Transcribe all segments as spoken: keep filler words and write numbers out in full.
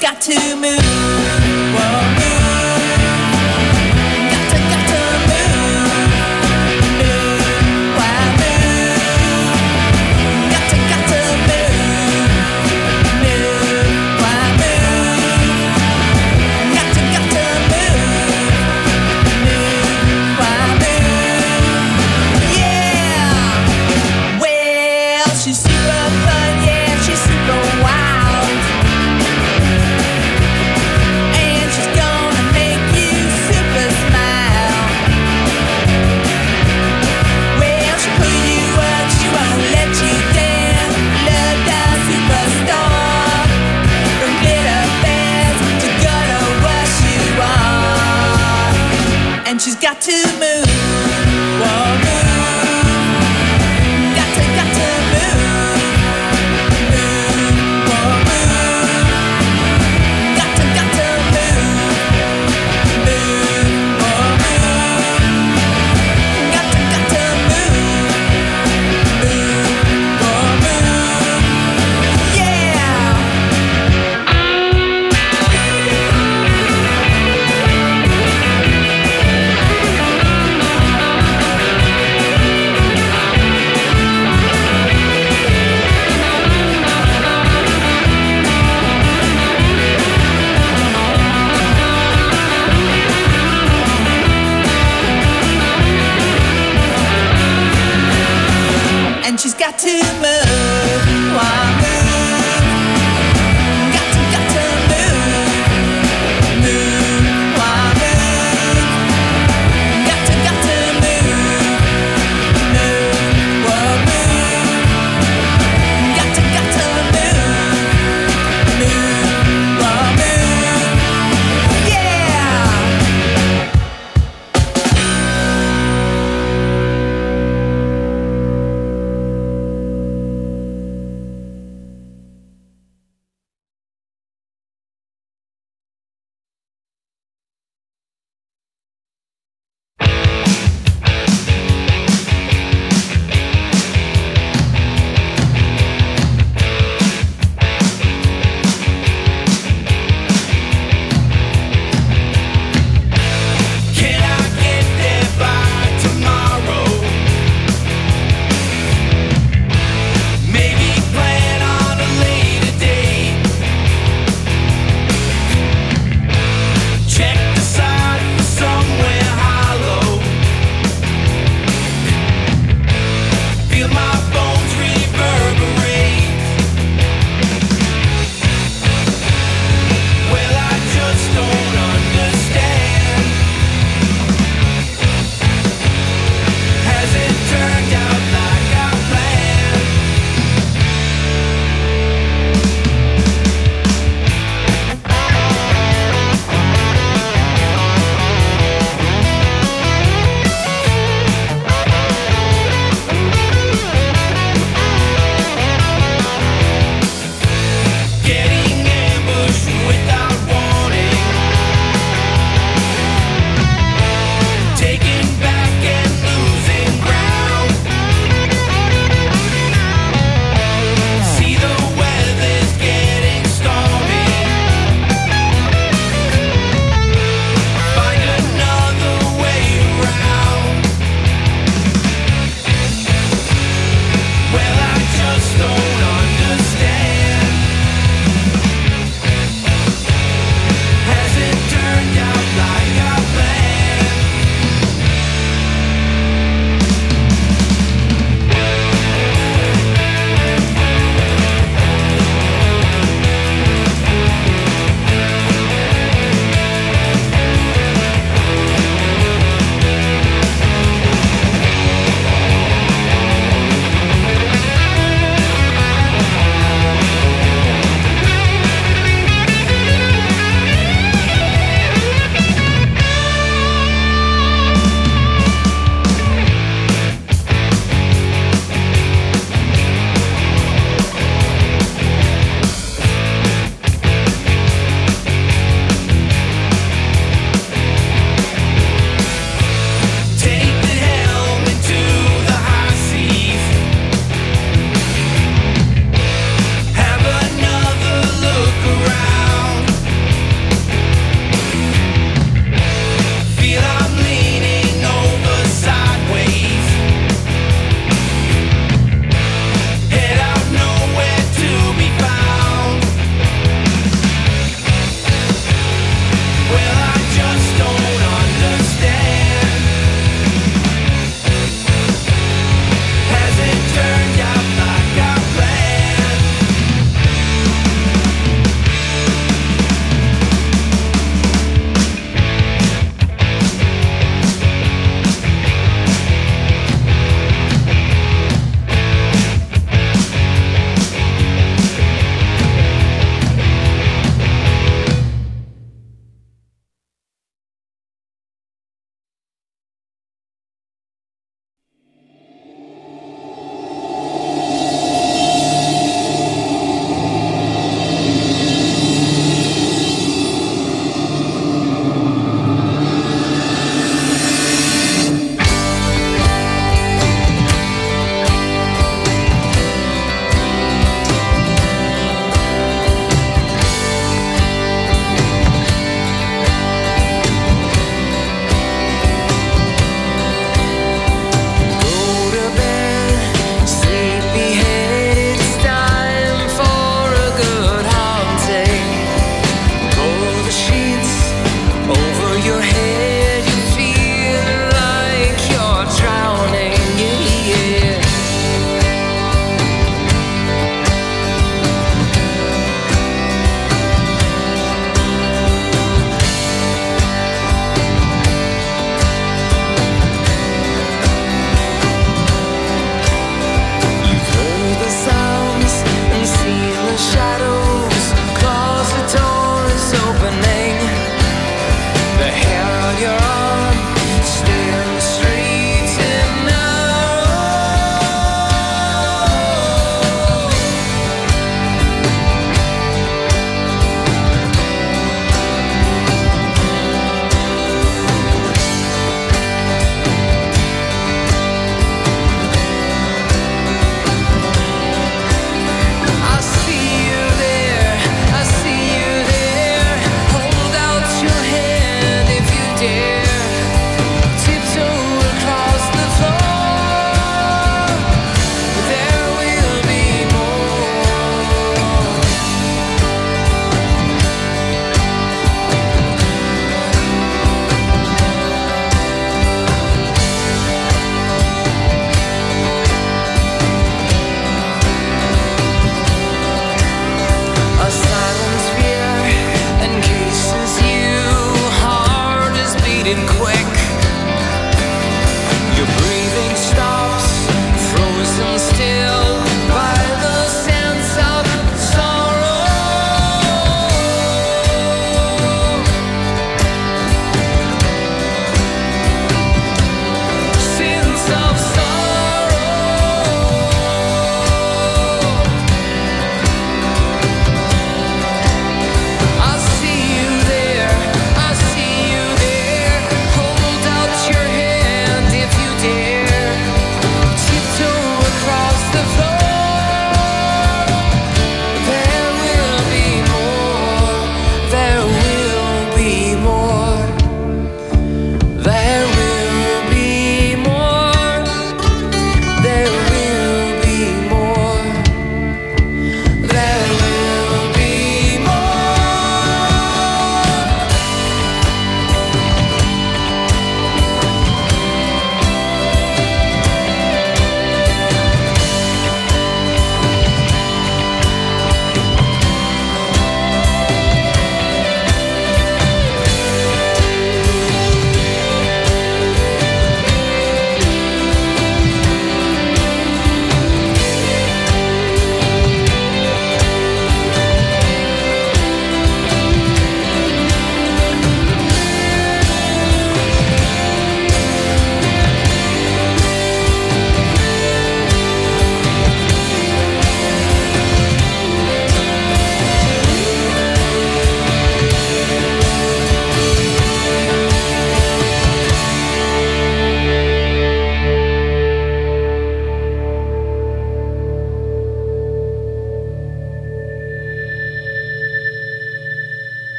got to move. Whoa, move. Got to, got to move. Move, why move? Got to, got to move. Move, why move? Got to, got to move. Move, why move? Yeah. Well, she's super fun, yeah, she's super wild. And she's gonna make you super smile. Well, she'll pull you up, she won't let you down. Love down superstar. From glitter bands to gonna wash you off. And she's got to move. Whoa, move. Got to, got to move. Move, whoa, move. Got to, got to move. Move, whoa, move. Got to, got to move. Move, whoa, move. Yeah.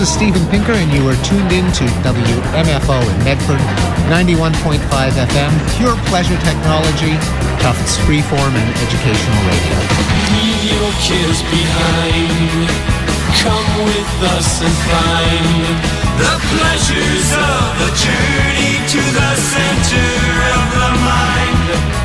is Steven Pinker, and you are tuned in to W M F O in Medford, ninety-one point five F M, pure pleasure technology, Tufts freeform and educational radio. Leave your cares behind. Come with us and find the pleasures of a journey to the center of the mind.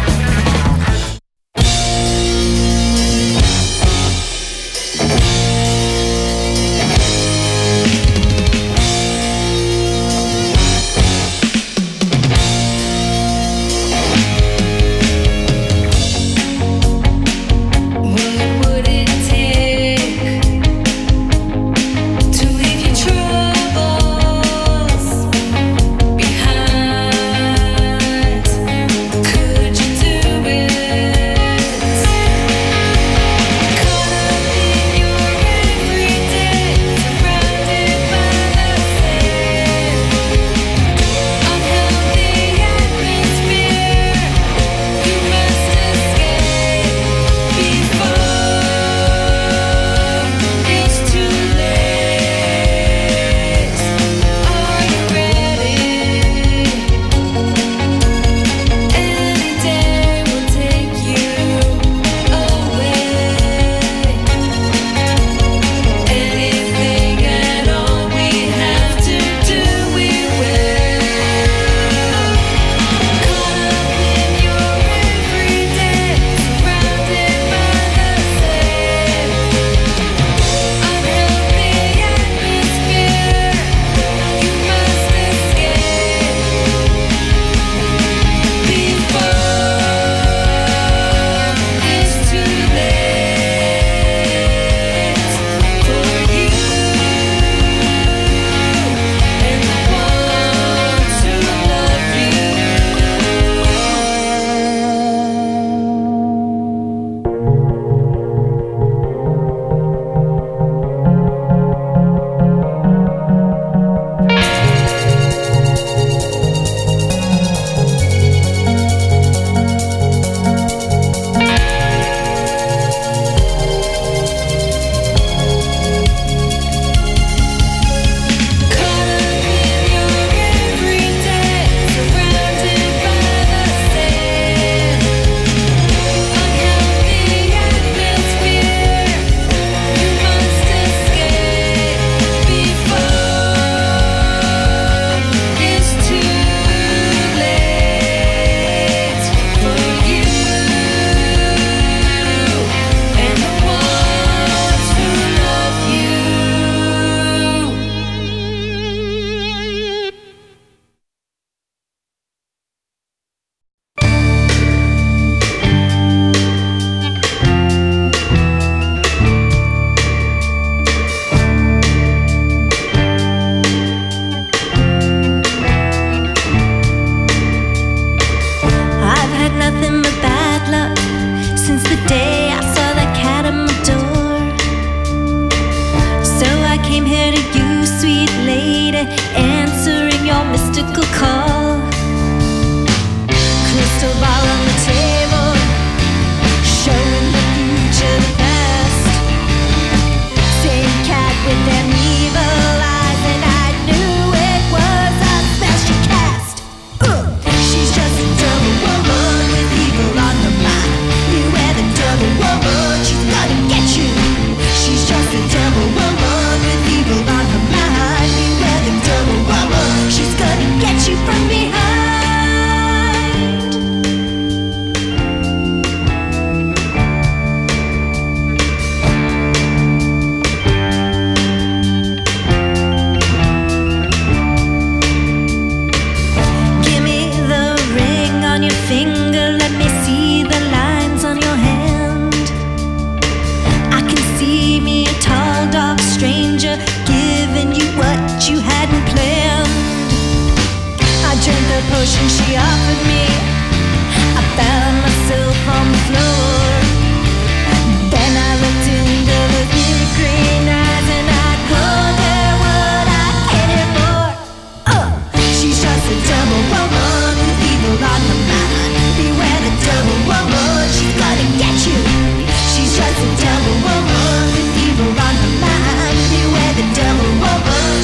She's just a devil woman with evil on her mind. Beware the devil woman.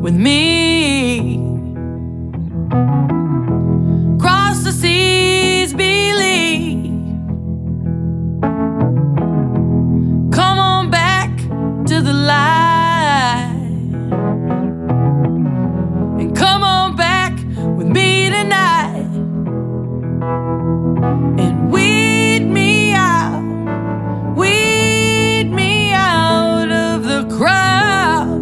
with me. Cross the seas, believe. Come on back to the light, and come on back with me tonight, and weed me out, weed me out of the crowd.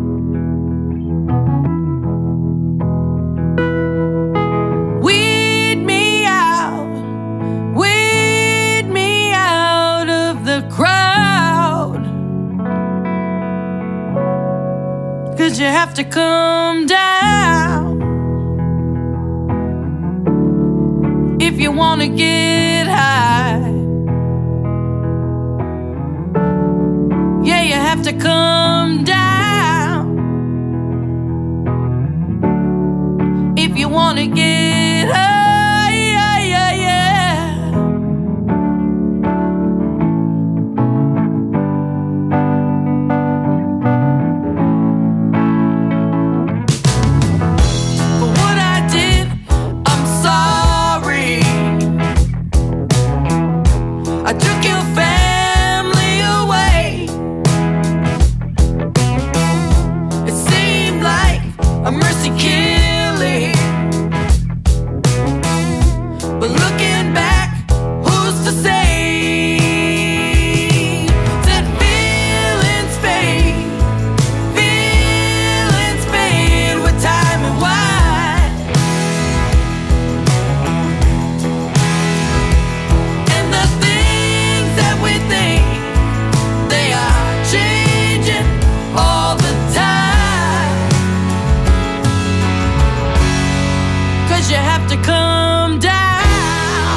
Weed me out, weed me out of the crowd. 'Cause you have to come down if you wanna get high. Yeah, you have to come down if you wanna get high. Yeah, yeah, yeah. For what I did, I'm sorry. I took your family away. It seemed like a mercy killing, but looking back, who's to say that feelings fade, feelings fade with time and wine, and the things that we think, they are changing all the time. 'Cause you have to come down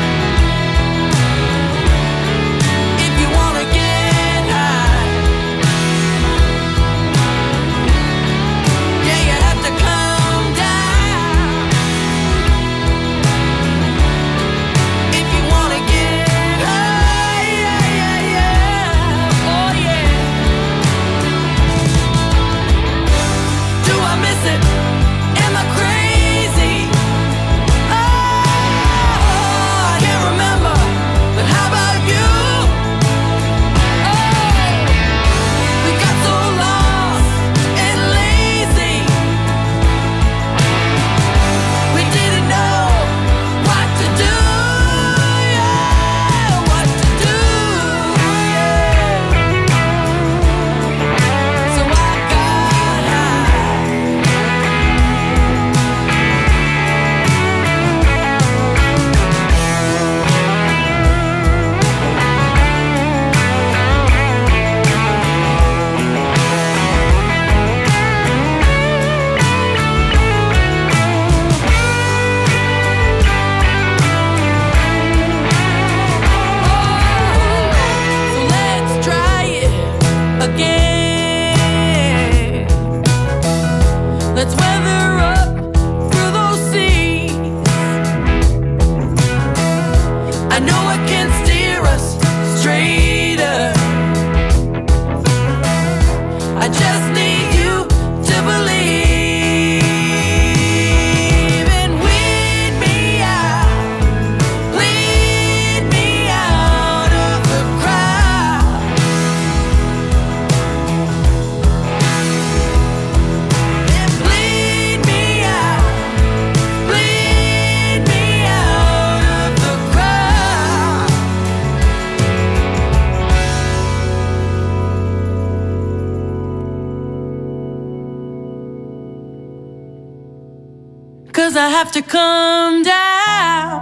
if you wanna get high. Yeah, you have to come down if you wanna get high. Yeah, yeah, yeah. Oh yeah. Do I miss it? Am I crazy? Oh, I can't remember, but how about you? Oh, we got so lost and lazy, we didn't know what to do. Yeah, what to do. Yeah. So I got high. So let's try it again. Let's weather up through those seas. I know it can steer us straighter. I just need you to believe, and weed me out, lead me out of the crowd, and bleed me out, bleed me out of the crowd. 'Cause I have to come down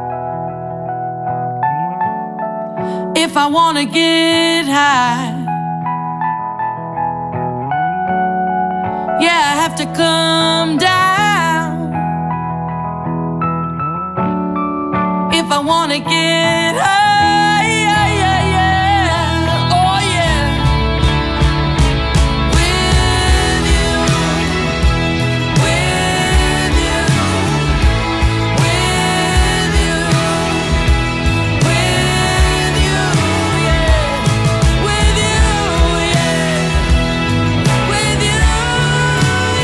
if I wanna get high. Yeah, I have to come down if I wanna get high. Yeah, yeah, yeah. Oh yeah. With you, with you, with you, with you, yeah. With you, yeah. With you.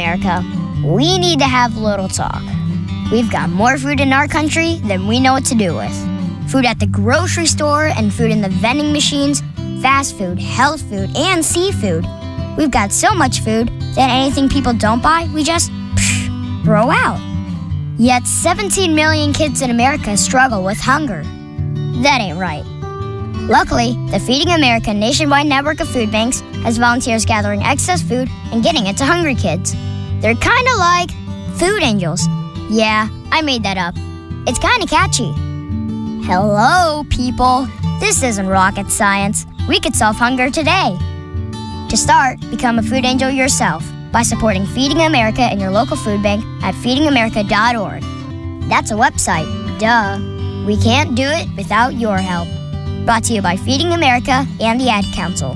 America, we need to have a little talk. We've got more food in our country than we know what to do with. Food at the grocery store and food in the vending machines, fast food, health food, and seafood. We've got so much food that anything people don't buy, we just psh, throw out. Yet seventeen million kids in America struggle with hunger. That ain't right. Luckily, the Feeding America nationwide network of food banks has volunteers gathering excess food and getting it to hungry kids. They're kind of like food angels. Yeah, I made that up. It's kind of catchy. Hello, people. This isn't rocket science. We could solve hunger today. To start, become a food angel yourself by supporting Feeding America in your local food bank at feeding america dot org. That's a website, duh. We can't do it without your help. Brought to you by Feeding America and the Ad Council.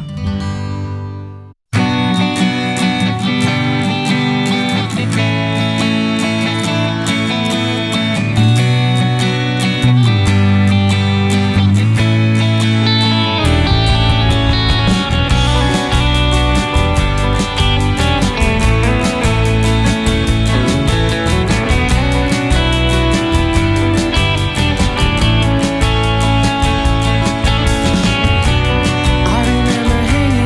I remember hanging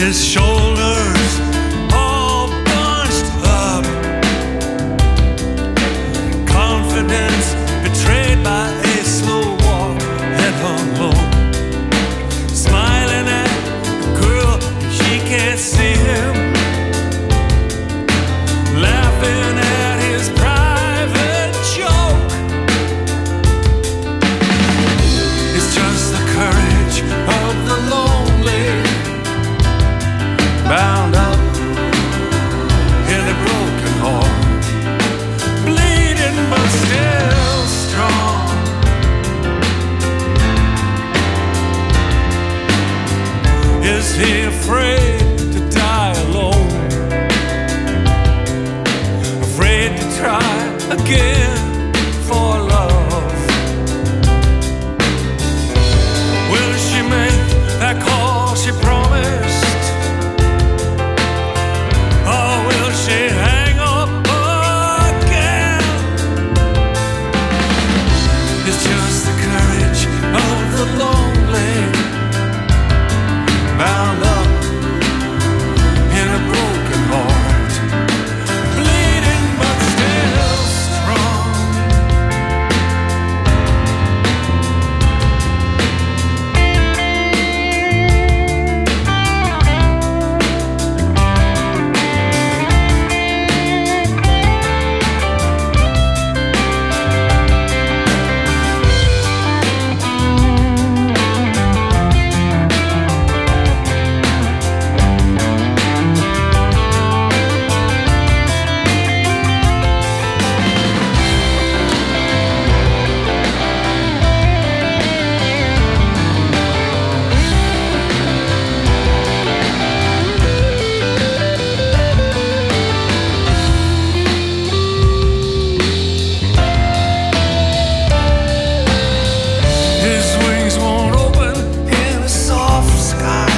his shoulders all bunched up. Confidence betrayed by a slow walk, head hung low. Smiling at the girl, she can't see him. Laughing at his private joke. It's just the courage of the lonely, bound up in a broken heart, bleeding but still strong. Is he afraid to die alone? Afraid to try again for love? Will she make that call she promised? Or will she hang up again? It's just the courage of the lonely, bound up in a broken heart, bleeding but still strong. His wings won't open in a soft sky.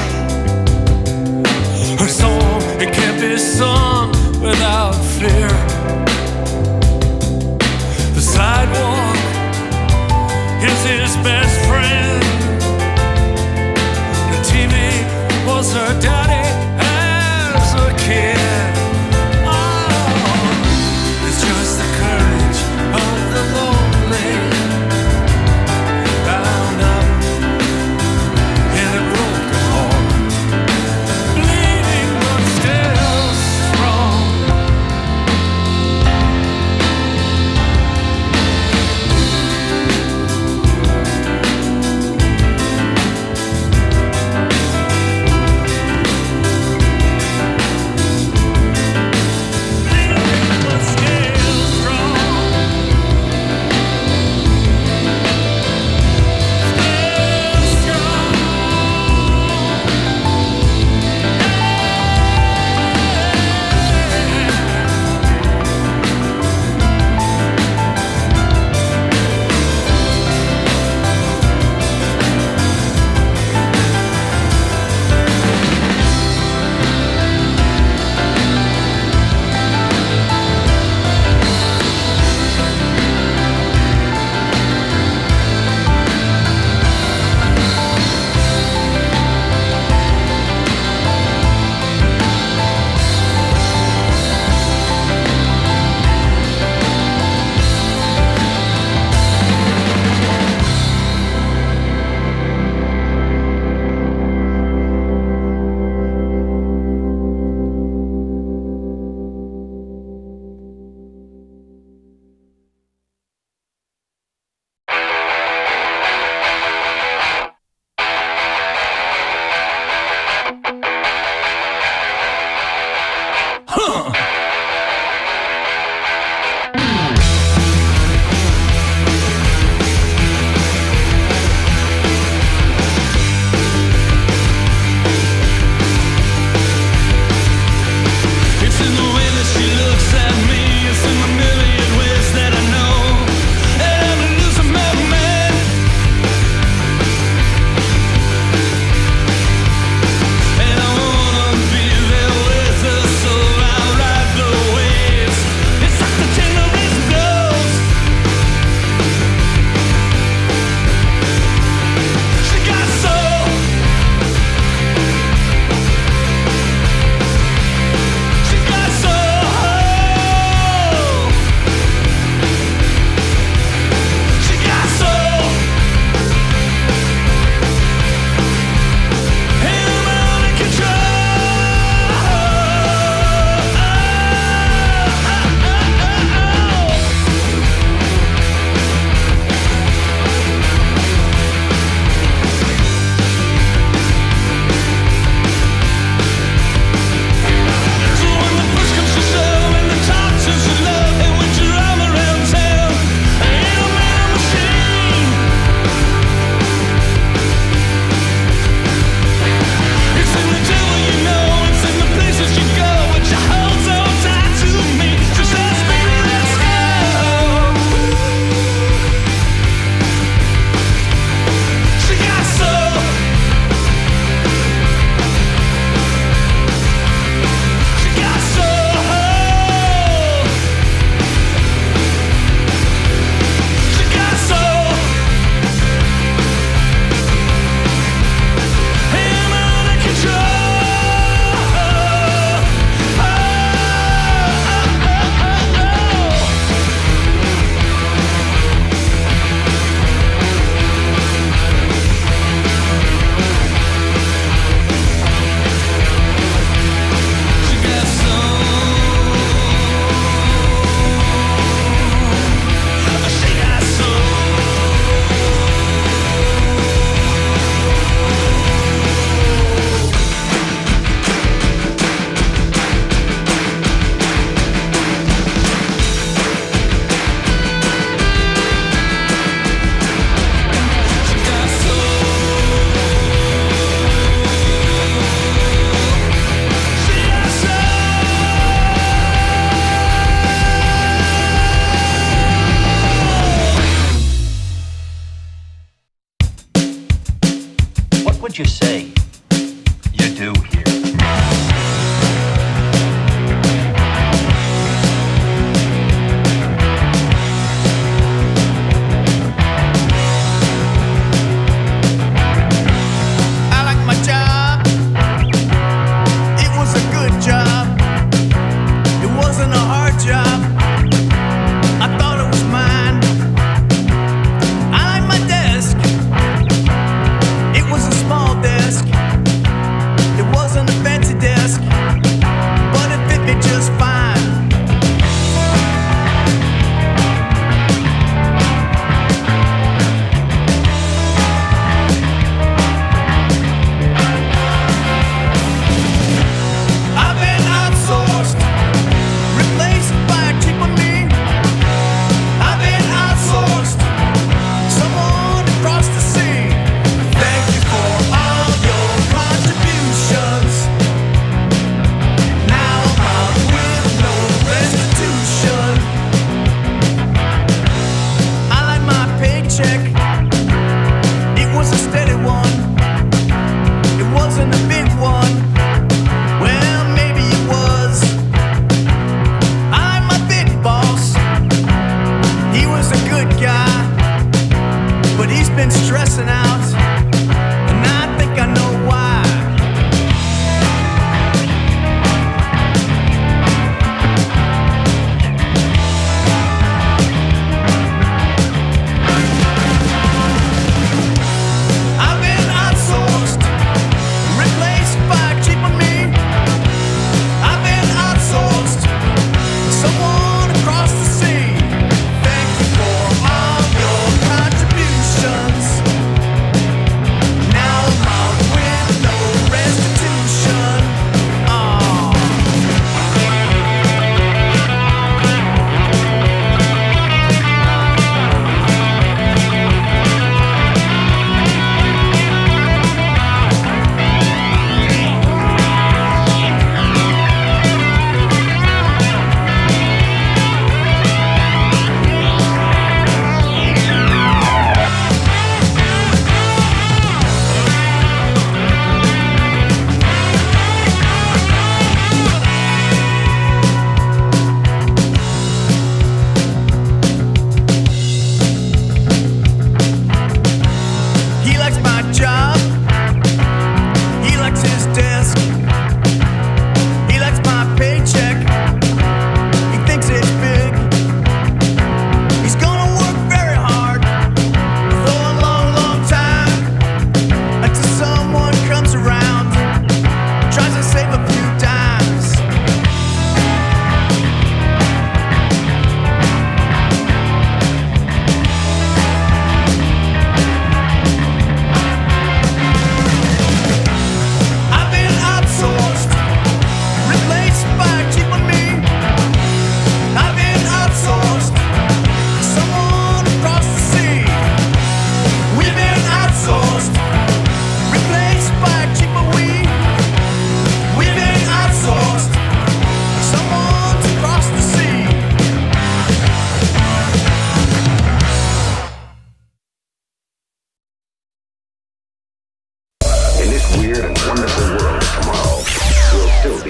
Her song, it can't be sung without fear. The sidewalk is his best friend. The T V was her daddy as a kid. Oh, it's just the courage of the lonely, bound up in a broken heart, bleeding but still strong.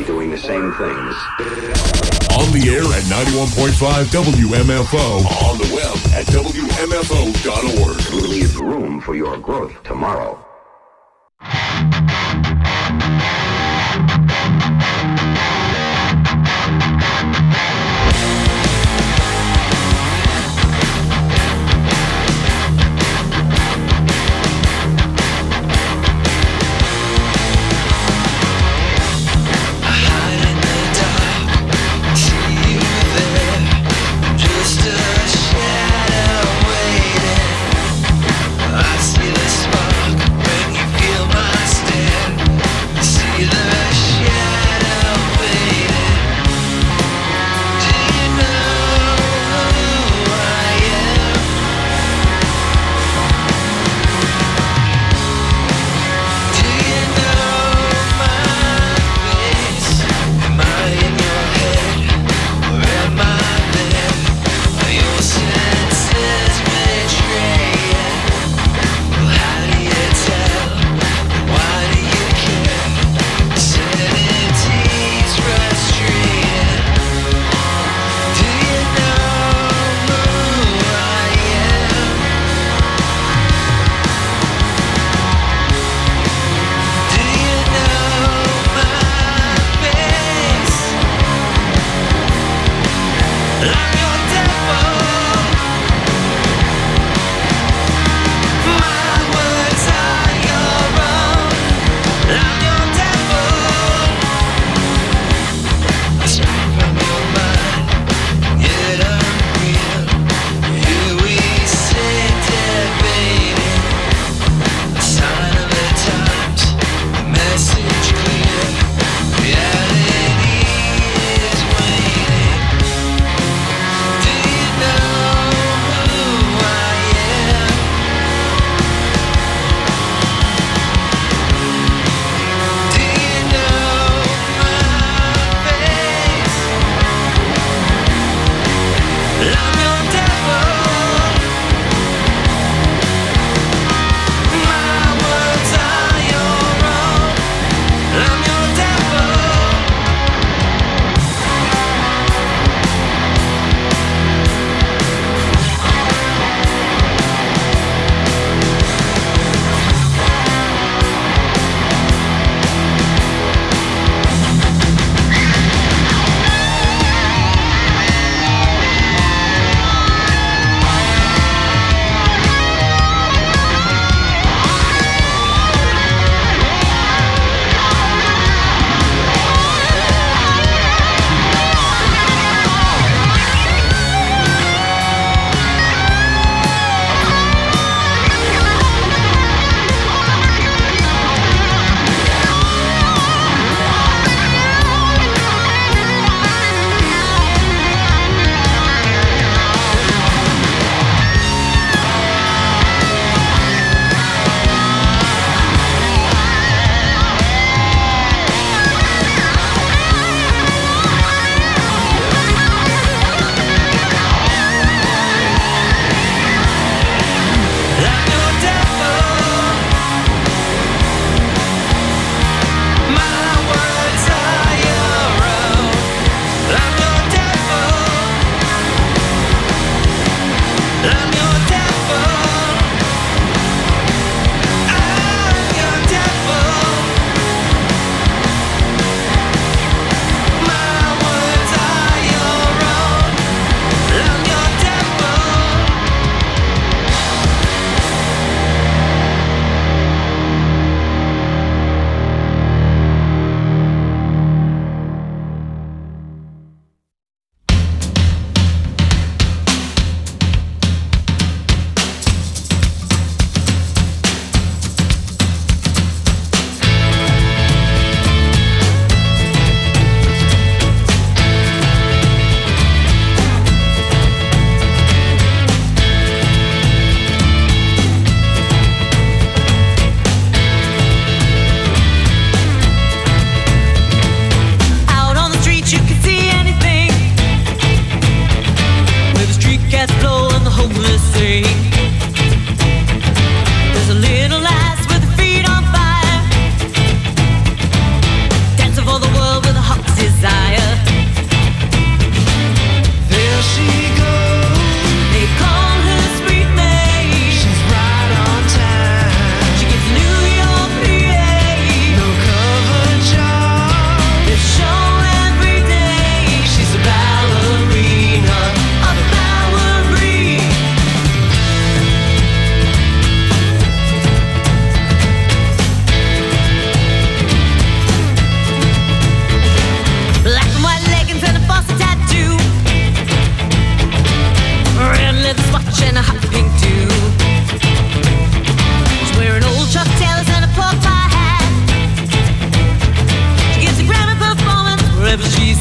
doing the same things. On the air at ninety-one point five W M F O. On the web at W M F O dot org. Leave room for your growth tomorrow. I see the spark when you feel my stare.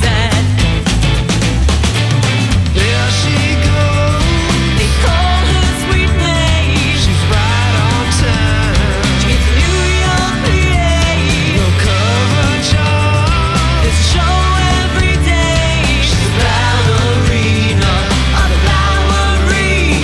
sad. There she goes. They call her Sweet May. She's right on time. She gets New York P A. No cover charge. There's a show every day. She's a ballerina on the Bowery.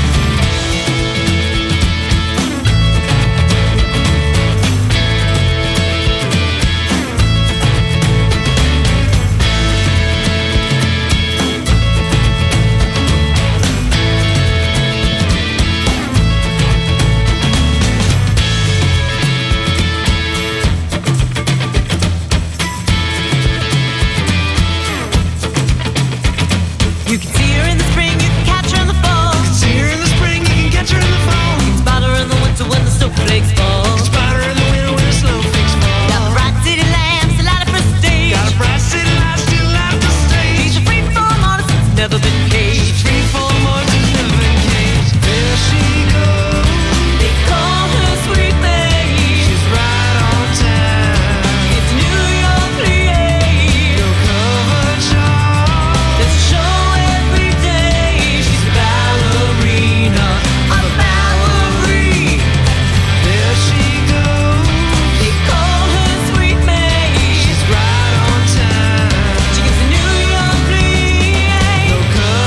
You can see her in the spring, you can catch her in the fall. See her in the spring, you can catch her in the fall. You can spot her in the winter when the snowflakes fall. Spot her in the winter when the snowflakes fall. Got the bright city lamps, a light up her stage. Got a bright city light still out the stage. She's a free-form artist that's never been caged. Free for more than never been caged. There she goes. They call her Sweet May. She's right on time. It's New York P A. No cover charge. There's a show every day. She's a ballerina on the Bowery. There she goes. They call her Sweet May. She's right on time. She gets a New York P A. No cover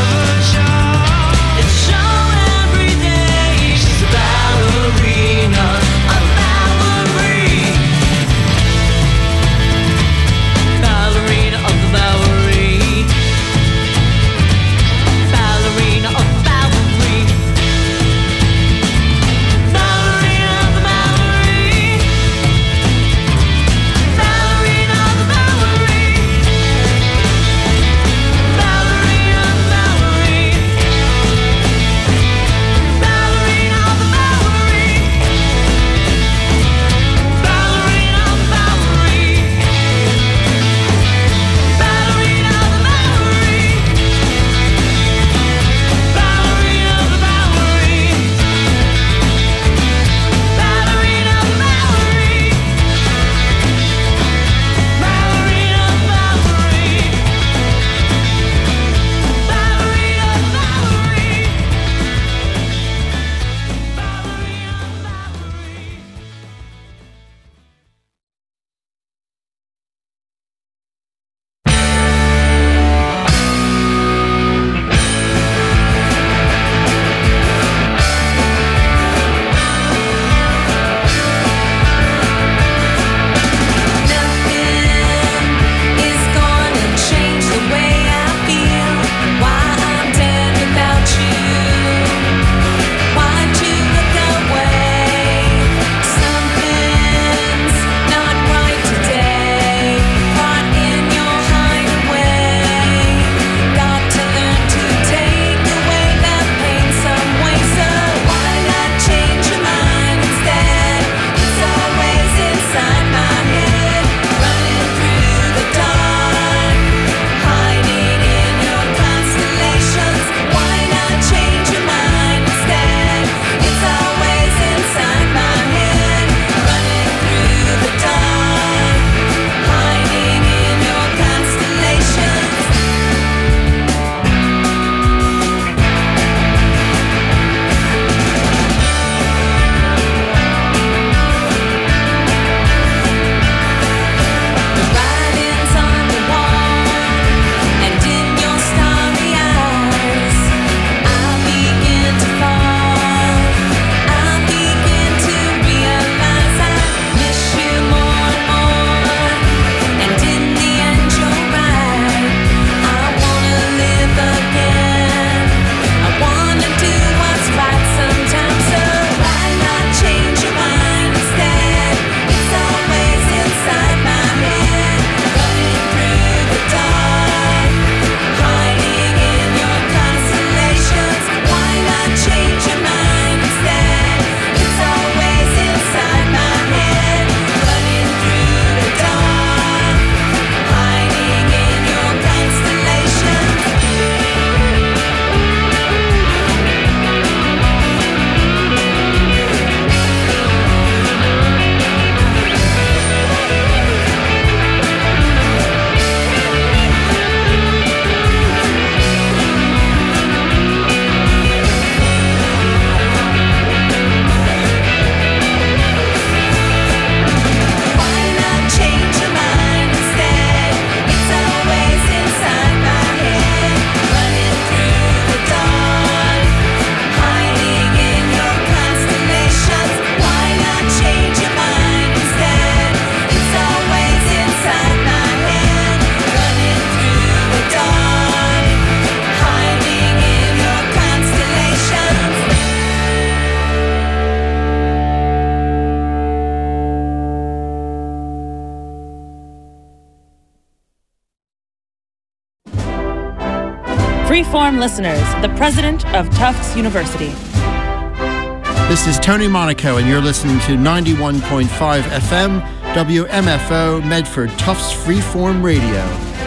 Freeform listeners, the president of Tufts University. This is Tony Monaco, and you're listening to ninety-one point five F M, W M F O, Medford, Tufts Freeform Radio.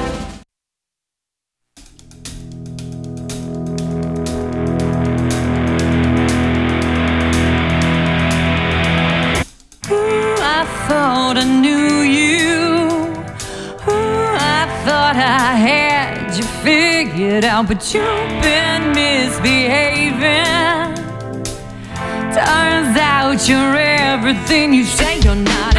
Ooh, I thought I knew you. Ooh, I thought I had you figured out, but you've been misbehaving. Turns out you're everything you say you're not.